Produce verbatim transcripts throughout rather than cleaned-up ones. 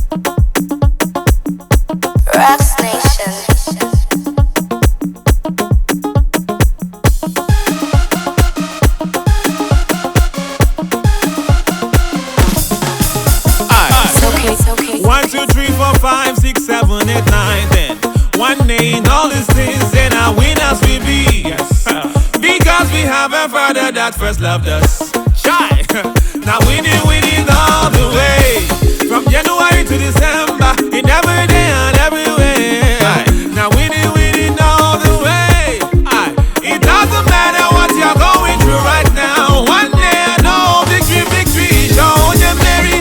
One, two, three, four, five, six, seven, eight, nine, ten. One day in all these things, and our winners we be. Yes. Because we have a Father that first loved us. Shy. Now winning, winning all the way. From January to December, in every day and everywhere. Aye. Now winning, winning all the way. Aye. It doesn't matter what you're going through right now. One day I know victory, victory. Show you Mary.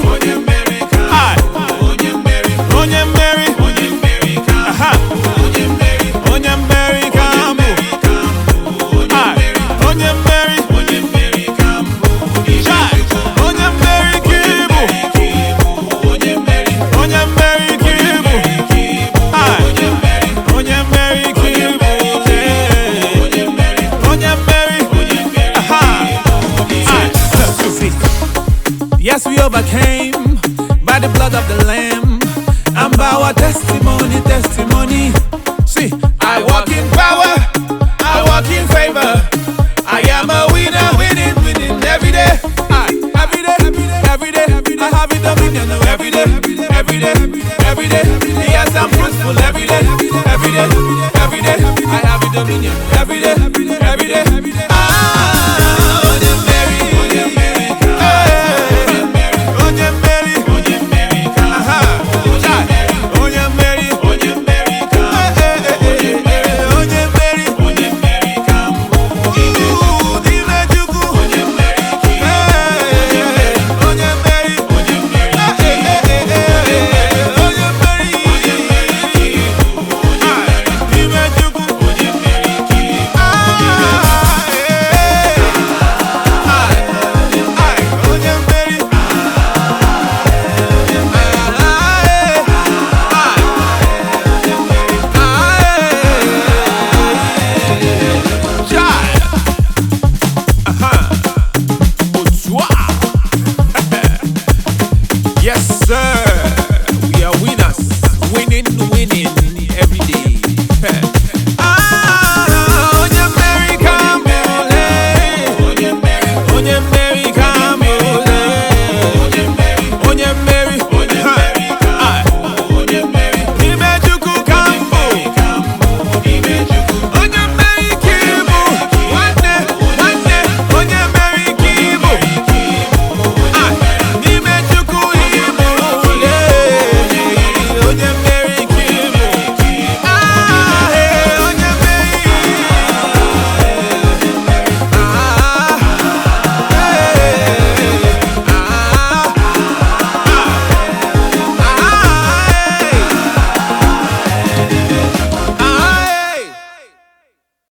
Yes, we overcame by the blood of the Lamb and by our testimony, testimony. See, I walk in power, I walk in favor. I am a winner, winning, winning every day. I, every day, every day, every day. I have it dominion every day, every day, every day. Yes, I'm fruitful every day.